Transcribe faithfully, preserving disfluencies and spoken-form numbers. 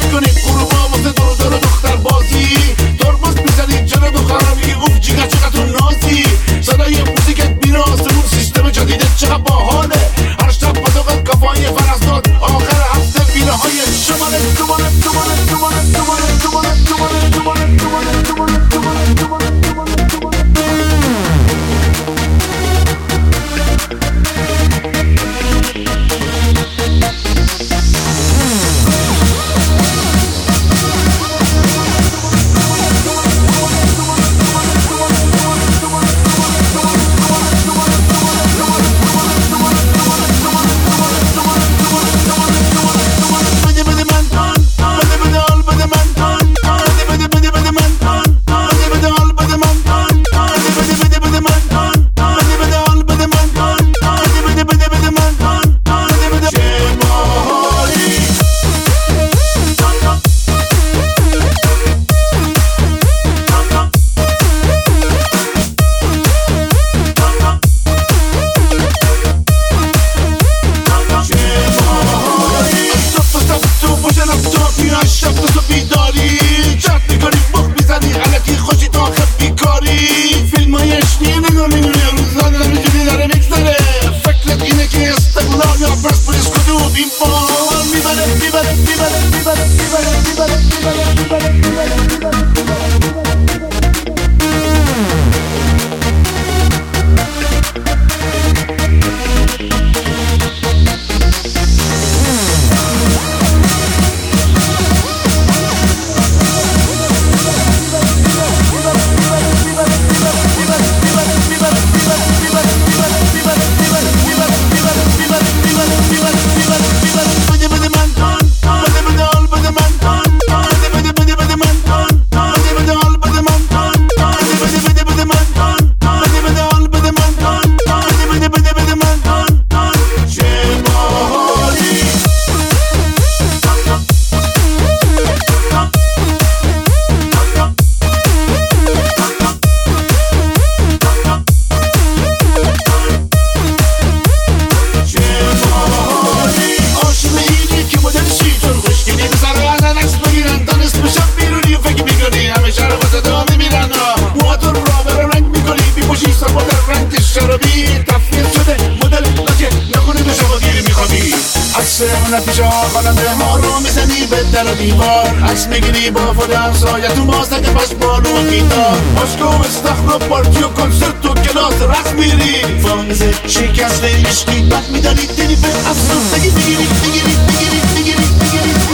کنی غروبا واسه دور دور دختر بازی ترمز میزنی جلو دخترها میگی اوف جیگر چقدر تو نازی صدای موزیکت میره آسمون سیستم جدیدت چقدر باحاله هر شب پاتوقت کافای فرزداد آخر هفته ویله های شماله دوباره دوباره دوباره دوباره دوباره دوباره دوباره دوباره دوباره دوباره دوباره نتیجه خواننده ما رو میزنی به در و دیوار عکس میگیری با فود همسایه تو مازدک پش بالو و گیتار باشگو استخر و پارتی و کنسرت و کلاس رقص میری فانز شکست عشقی بد میداری دلی به افسردگی میگیری میگیری میگیری میگیری میگیری